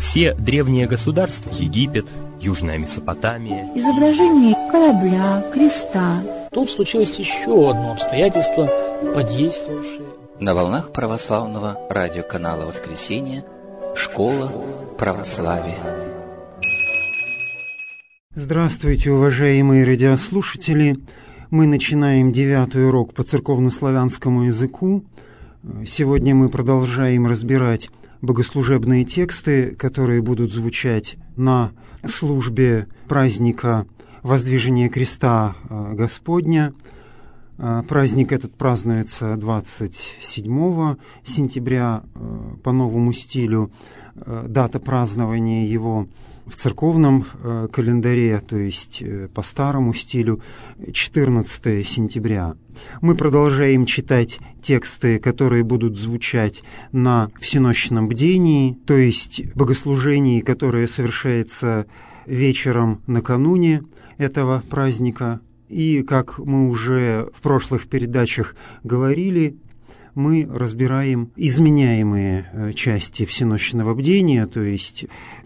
Все древние государства — Египет, Южная Месопотамия. Изображение корабля, креста. Тут случилось еще одно обстоятельство, подействовавшее. На волнах православного радиоканала «Воскресенье» «Школа православия». Здравствуйте, уважаемые радиослушатели! Мы начинаем 9-й урок по церковнославянскому языку. Сегодня мы продолжаем разбирать богослужебные тексты, которые будут звучать на службе праздника Воздвижения Креста Господня. Праздник этот празднуется 27 сентября по новому стилю. Дата празднования его в церковном календаре, то есть по старому стилю, 14 сентября. Мы продолжаем читать тексты, которые будут звучать на всенощном бдении, то есть богослужении, которое совершается вечером накануне этого праздника. И, как мы уже в прошлых передачах говорили, мы разбираем изменяемые части всенощного бдения, то есть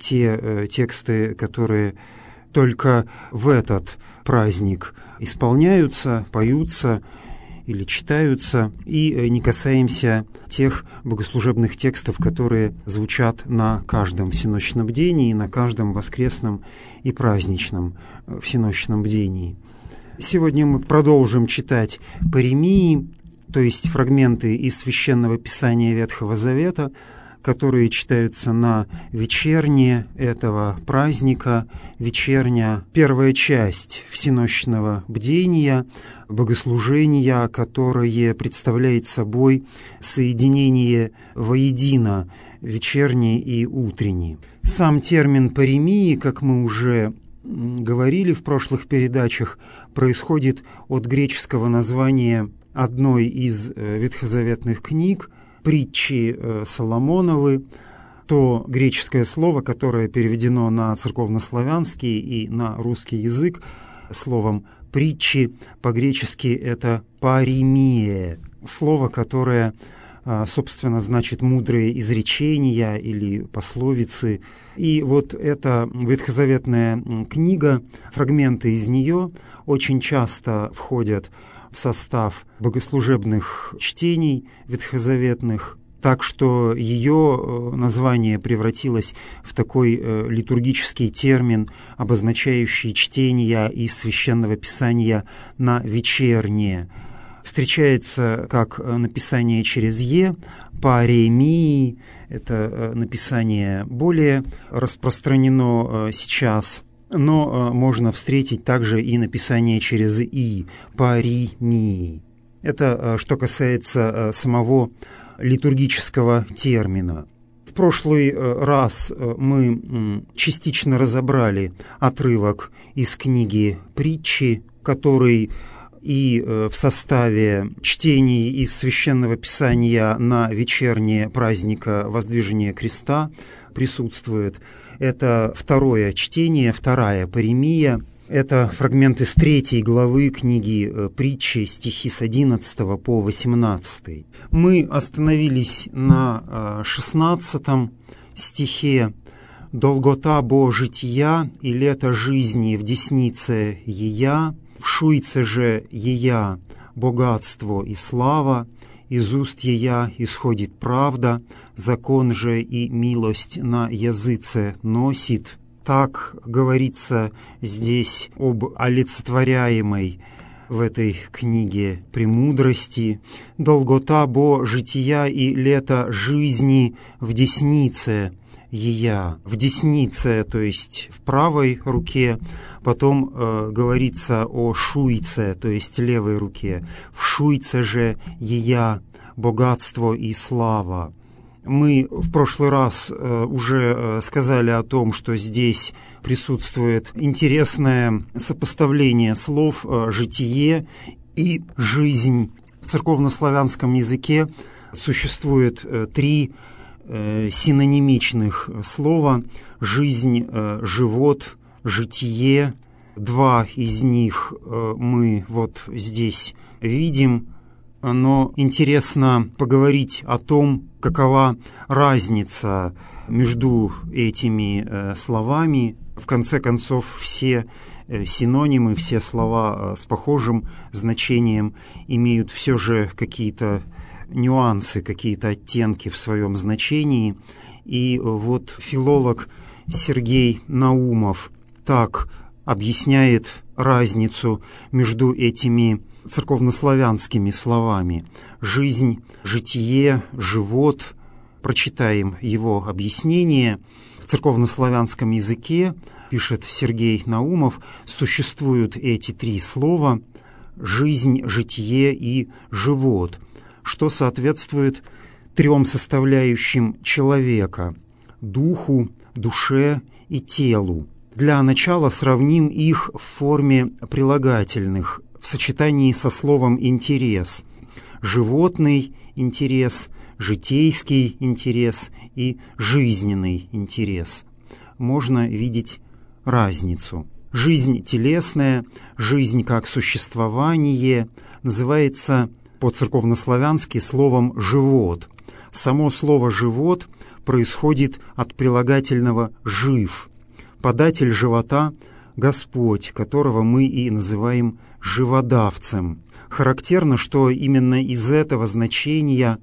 те тексты, которые только в этот праздник исполняются, поются или читаются, и не касаемся тех богослужебных текстов, которые звучат на каждом всенощном бдении, на каждом воскресном и праздничном всенощном бдении. Сегодня мы продолжим читать паремии, то есть фрагменты из Священного Писания Ветхого Завета, которые читаются на вечерне этого праздника, вечерня первая часть всенощного бдения, богослужения, которое представляет собой соединение воедино вечерней и утренней. Сам термин паремии, как мы уже говорили в прошлых передачах, происходит от греческого названия одной из ветхозаветных книг, притчи Соломоновы, то греческое слово, которое переведено на церковнославянский и на русский язык словом «притчи», по-гречески это «паремия», слово, которое, собственно, значит «мудрые изречения» или «пословицы». И вот эта ветхозаветная книга, фрагменты из нее очень часто входят в состав богослужебных чтений ветхозаветных, так что ее название превратилось в такой литургический термин, обозначающий чтение из Священного Писания на вечернее. Встречается как написание через «е», паремии, это написание более распространено сейчас, но можно встретить также и написание через «и», паремии. Это что касается самого литургического термина. В прошлый раз мы частично разобрали отрывок из книги «Притчи», который и в составе чтений из Священного Писания на вечернее праздника Воздвижения Креста присутствует. Это второе чтение, вторая паремия. Это фрагмент из 3 главы книги «Притчи», стихи с 11 по 18. Мы остановились на 16 стихе. «Долгота бо жития, и лето жизни в деснице ея, в шуйце же ея богатство и слава, из уст ея исходит правда, закон же и милость на языце носит». Так говорится здесь об олицетворяемой в этой книге премудрости. «Долгота бо жития и лето жизни в деснице ея». В деснице, то есть в правой руке, потом говорится о шуйце, то есть левой руке. «В шуйце же ея богатство и слава». Мы в прошлый раз уже сказали о том, что здесь присутствует интересное сопоставление слов «житие» и «жизнь». В церковнославянском языке существует 3 синонимичных слова «жизнь», «живот», «житие». 2 из них мы вот здесь видим. но интересно поговорить о том, какова разница между этими словами. В конце концов, все синонимы, все слова с похожим значением имеют все же какие-то нюансы, какие-то оттенки в своем значении. И вот филолог Сергей Наумов так объясняет разницу между этими церковнославянскими словами. Жизнь, житие, живот. Прочитаем его объяснение. В церковнославянском языке, пишет Сергей Наумов, существуют эти три слова «жизнь», «житие» и «живот», что соответствует трем составляющим человека – духу, душе и телу. Для начала сравним их в форме прилагательных в сочетании со словом «интерес». Животный интерес, житейский интерес и жизненный интерес. Можно видеть разницу. Жизнь телесная, жизнь как существование называется по-церковнославянски словом «живот». Само слово «живот» происходит от прилагательного «жив». Податель живота – Господь, которого мы и называем живодавцем. Характерно, что именно из этого значения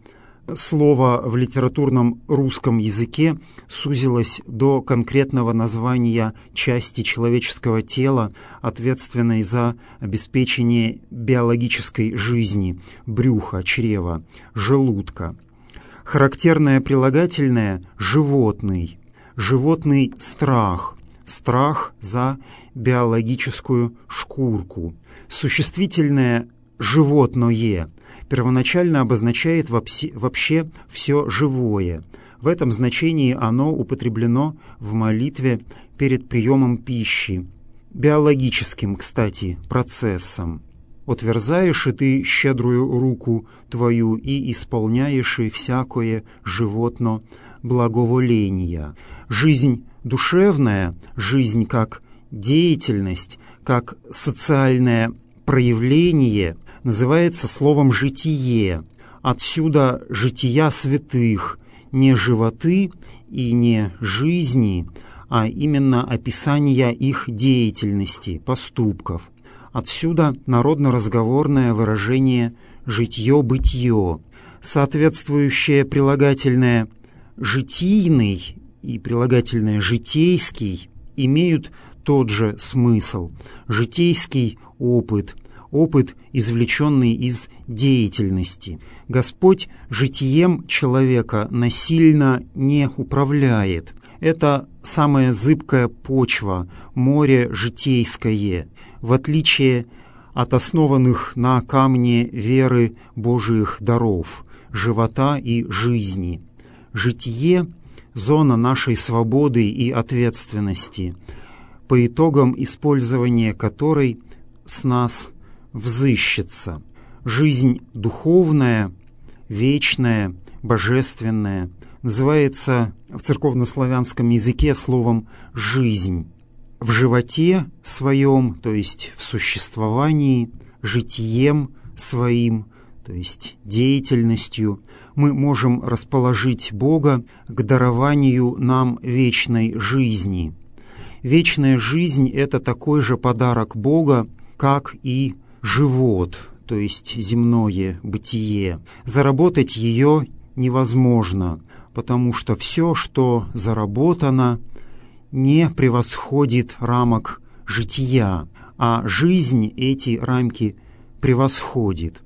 слово в литературном русском языке сузилось до конкретного названия части человеческого тела, ответственной за обеспечение биологической жизни – брюха, чрева, желудка. Характерное прилагательное – животный. Животный страх. Страх за биологическую шкурку. Существительное «животное» первоначально обозначает вообще все живое. В этом значении оно употреблено в молитве перед приемом пищи, биологическим, кстати, процессом. «Отверзаешь и ты щедрую руку твою и исполняешь и всякое животно благоволения». Жизнь душевная, жизнь как деятельность, как социальное проявление называется словом «житие». Отсюда жития святых, не животы и не жизни, а именно описание их деятельности, поступков. Отсюда народно-разговорное выражение «житье-бытье». Соответствующее прилагательное «житийный» и прилагательное «житейский» имеют тот же смысл. Житейский опыт, опыт, извлеченный из деятельности. Господь житием человека насильно не управляет. Это самая зыбкая почва, море житейское, в отличие от основанных на камне веры Божиих даров, живота и жизни. Житие – зона нашей свободы и ответственности, по итогам использования которой с нас взыщется. Жизнь духовная, вечная, божественная называется в церковнославянском языке словом «жизнь». В животе своем, то есть в существовании, житием своим, то есть деятельностью, мы можем расположить Бога к дарованию нам вечной жизни. Вечная жизнь – это такой же подарок Бога, как и живот, то есть земное бытие. Заработать ее невозможно, потому что все, что заработано, не превосходит рамок жития, а жизнь эти рамки превосходит.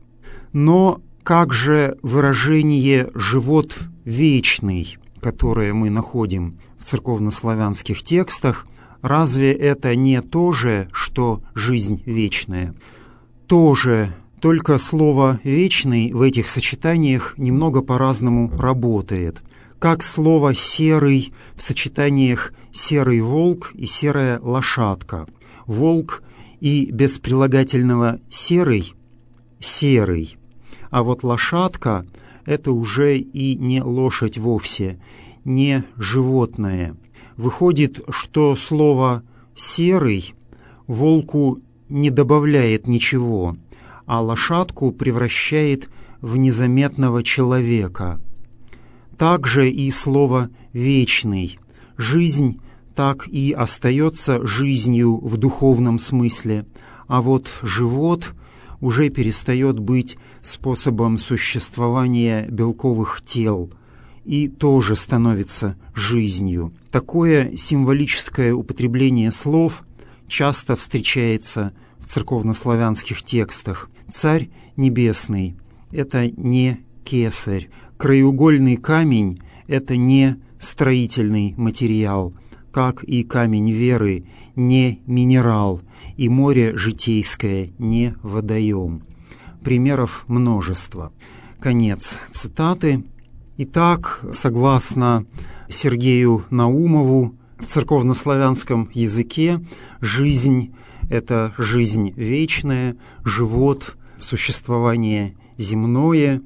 Но как же выражение «живот вечный», которое мы находим в церковнославянских текстах, разве это не то же, что жизнь вечная? Тоже, только слово «вечный» в этих сочетаниях немного по-разному работает. Как слово «серый» в сочетаниях «серый волк» и «серая лошадка». Волк и без прилагательного «серый» — «серый». А вот лошадка — это уже и не лошадь вовсе, не животное. Выходит, что слово «серый» волку не добавляет ничего, а лошадку превращает в незаметного человека. Также и слово «вечный». Жизнь так и остается жизнью в духовном смысле, а вот живот уже перестает быть способом существования белковых тел и тоже становится жизнью. Такое символическое употребление слов часто встречается в церковнославянских текстах. Царь небесный — это не кесарь, краеугольный камень — это не строительный материал, как и камень веры не минерал, и море житейское не водоем. Примеров множество. Конец цитаты. Итак, согласно Сергею Наумову, в церковнославянском языке жизнь — это жизнь вечная, живот — существование земное,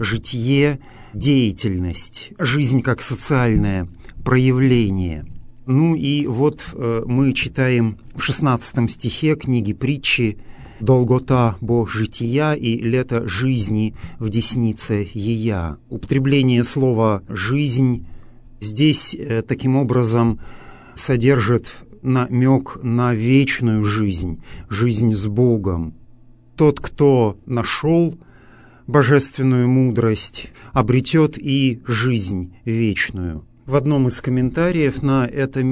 житие — деятельность, жизнь как социальное проявление. Ну и вот мы читаем в 16 стихе книги притчи «Долгота бо жития и лето жизни в деснице ея». Употребление слова «жизнь» здесь таким образом содержит намек на вечную жизнь, жизнь с Богом. Тот, кто нашел божественную мудрость, обретет и жизнь вечную. В одном из комментариев на это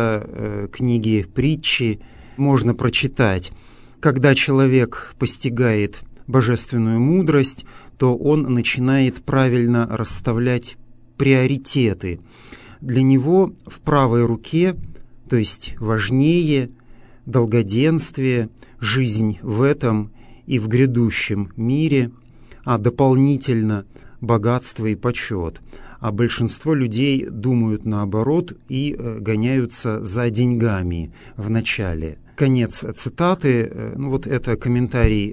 место книги притчи можно прочитать: когда человек постигает божественную мудрость, то он начинает правильно расставлять приоритеты. Для него в правой руке, то есть важнее, долгоденствие, жизнь в этом и в грядущем мире, а дополнительно богатство и почет. А большинство людей думают наоборот и гоняются за деньгами в начале. Конец цитаты. Ну, вот это комментарий,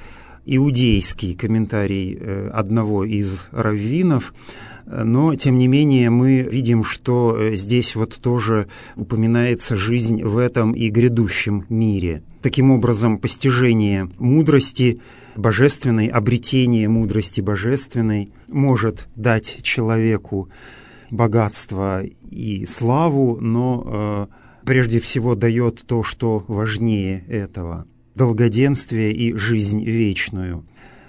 иудейский комментарий одного из раввинов. Но, тем не менее, мы видим, что здесь вот тоже упоминается жизнь в этом и грядущем мире. Таким образом, постижение мудрости божественной, обретение мудрости божественной может дать человеку богатство и славу, но прежде всего дает то, что важнее этого — долгоденствие и жизнь вечную.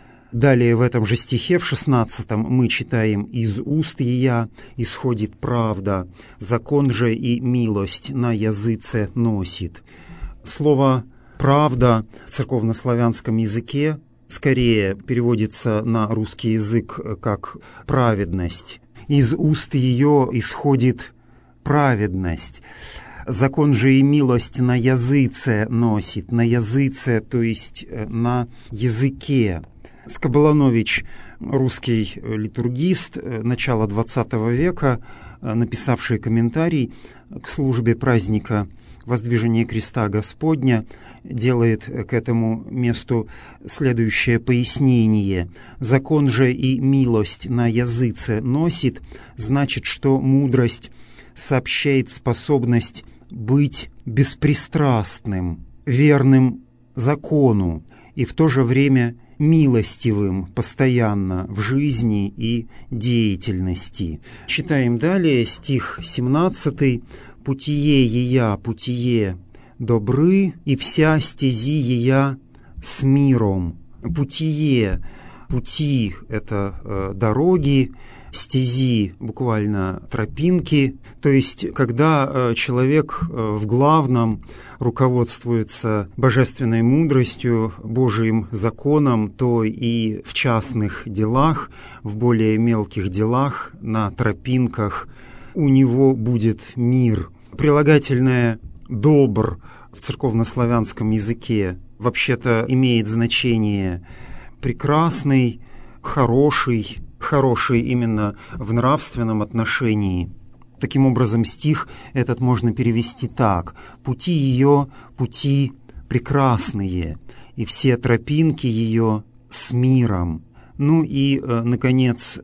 Далее в этом же стихе, в 16-м, мы читаем: «Из уст ея исходит правда, закон же и милость на языце носит». Слово «правда» в церковнославянском языке скорее переводится на русский язык как «праведность». Из уст ее исходит праведность. Закон же и милость на языце носит. На языце, то есть на языке. Скоболанович, русский литургист начала XX века, написавший комментарий к службе праздника Воздвижения Креста Господня, делает к этому месту следующее пояснение. «Закон же и милость на языце носит» значит, что мудрость сообщает способность быть беспристрастным, верным закону и в то же время милостивым постоянно в жизни и деятельности. Читаем далее стих 17. «Путие ея, путие добры, и вся стези ея с миром». Путие, пути — это дороги, стези — буквально тропинки. То есть, когда человек в главном руководствуется божественной мудростью, Божиим законом, то и в частных делах, в более мелких делах, на тропинках у него будет мир. Прилагательное «добр» в церковнославянском языке вообще-то имеет значение «прекрасный», «хороший», «хороший» именно в нравственном отношении. Таким образом, стих этот можно перевести так: «Пути ее — пути прекрасные, и все тропинки ее с миром». Ну и, наконец,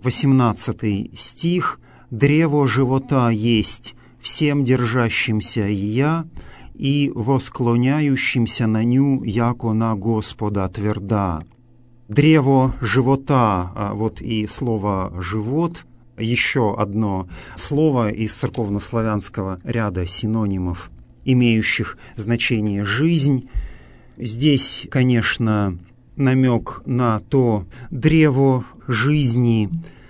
18 стих: «Древо живота есть всем держащимся ея, и восклоняющимся на ню, яко на Господа тверда». Древо живота, вот и слово «живот», еще одно слово из церковнославянского ряда синонимов, имеющих значение «жизнь». Здесь, конечно, намек на то древо жизни,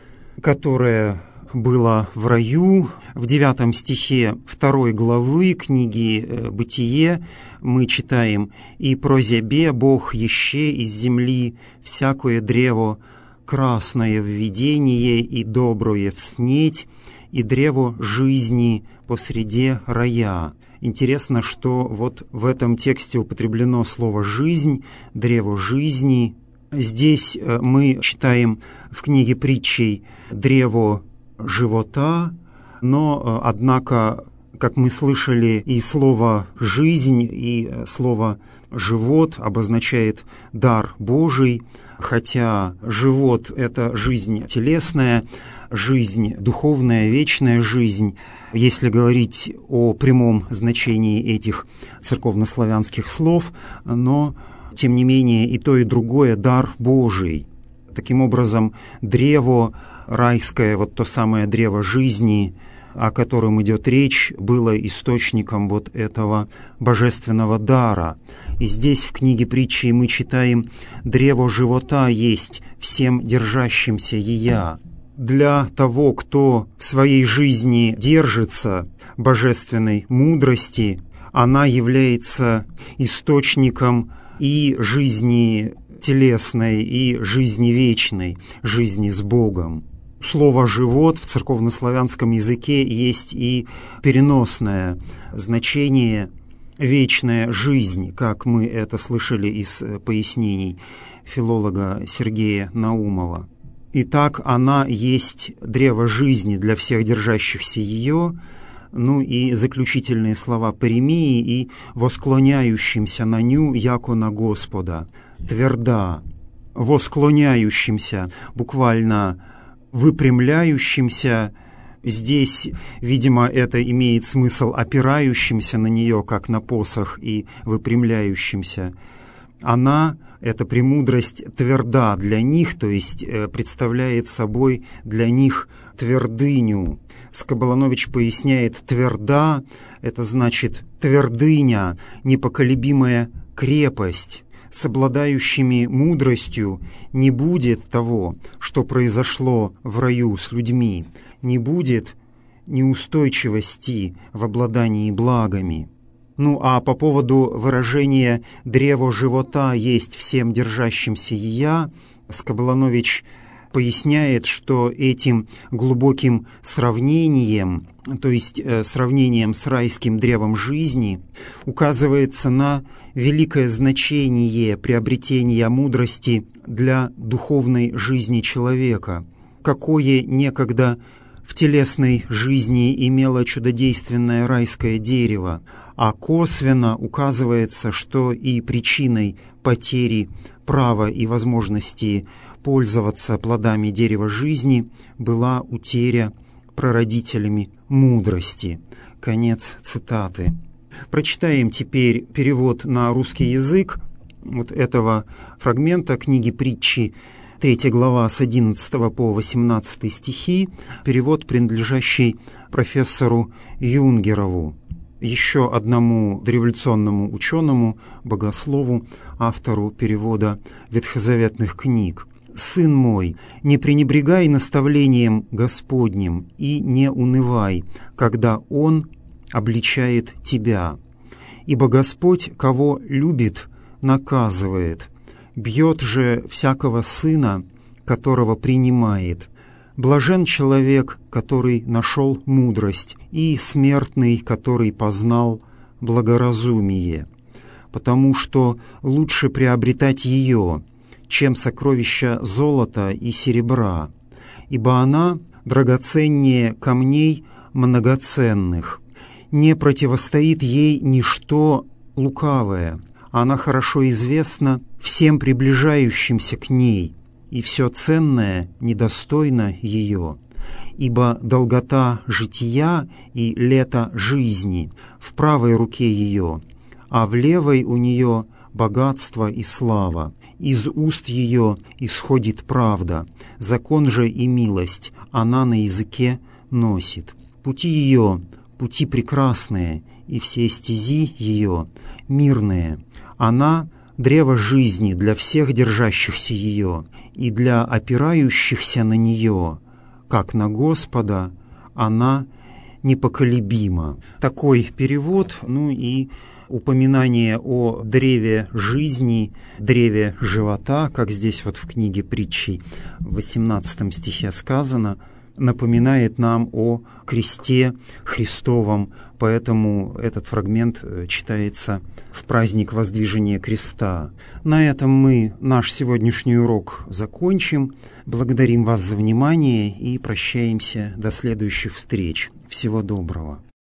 которое было в раю. В 9 стихе 2 главы книги «Бытие» мы читаем: «И прозябе Бог еще из земли всякое древо, красное в видение и доброе в снеть, и древо жизни посреди рая». Интересно, что вот в этом тексте употреблено слово «жизнь», древо жизни. Здесь мы читаем в книге притчей древо живота, но, однако, как мы слышали, и слово «жизнь», и слово «живот» обозначает дар Божий, хотя живот — это жизнь телесная, жизнь духовная, вечная жизнь. Если говорить о прямом значении этих церковнославянских слов, но, тем не менее, и то, и другое — дар Божий. Таким образом, древо райское, вот то самое древо жизни, о котором идет речь, было источником вот этого божественного дара. И здесь в книге притчи мы читаем: «Древо живота есть всем держащимся ея». Для того, кто в своей жизни держится божественной мудрости, она является источником и жизни телесной, и жизни вечной, жизни с Богом. Слово «живот» в церковнославянском языке есть и переносное значение «вечная жизнь», как мы это слышали из пояснений филолога Сергея Наумова. Итак, она есть древо жизни для всех держащихся ее. Ну и заключительные слова Паремии: «и восклоняющимся на ню, яко на Господа». Тверда, восклоняющимся, буквально выпрямляющимся. Здесь, видимо, это имеет смысл опирающимся на нее, как на посох, и выпрямляющимся. Она, эта премудрость, тверда для них, то есть представляет собой для них твердыню. Скоболонович поясняет: тверда — это значит твердыня, непоколебимая крепость. С обладающими мудростью не будет того, что произошло в раю с людьми, не будет неустойчивости в обладании благами. Ну а по поводу выражения «древо живота есть всем держащимся ея», Скоболонович поясняет, что этим глубоким сравнением, то есть сравнением с райским древом жизни, указывается на великое значение приобретения мудрости для духовной жизни человека, какое некогда в телесной жизни имело чудодейственное райское дерево, а косвенно указывается, что и причиной потери права и возможности пользоваться плодами дерева жизни была утеря прародителями мудрости. Конец цитаты. Прочитаем теперь перевод на русский язык вот этого фрагмента книги притчи, 3 глава с 11 по 18 стихи, перевод, принадлежащий профессору Юнгерову, еще одному дореволюционному ученому, богослову, автору перевода ветхозаветных книг. «Сын мой, не пренебрегай наставлением Господним и не унывай, когда Он обличает тебя. Ибо Господь, кого любит, наказывает, бьет же всякого сына, которого принимает. Блажен человек, который нашел мудрость, и смертный, который познал благоразумие, потому что лучше приобретать ее, чем сокровища золота и серебра, ибо она драгоценнее камней многоценных. Не противостоит ей ничто лукавое, она хорошо известна всем приближающимся к ней, и все ценное недостойно ее, ибо долгота жития и лето жизни в правой руке ее, а в левой у нее богатство и слава, из уст ее исходит правда, закон же и милость она на языке носит. Пути ее — пути прекрасные, и все стези ее — мирные. Она — древо жизни для всех держащихся ее, и для опирающихся на нее, как на Господа, она непоколебима. Такой перевод, и упоминание о древе жизни, древе живота, как здесь вот в книге притчей в 18 стихе сказано, напоминает нам о кресте Христовом, поэтому этот фрагмент читается в праздник Воздвижения Креста. На этом мы наш сегодняшний урок закончим. Благодарим вас за внимание и прощаемся до следующих встреч. Всего доброго.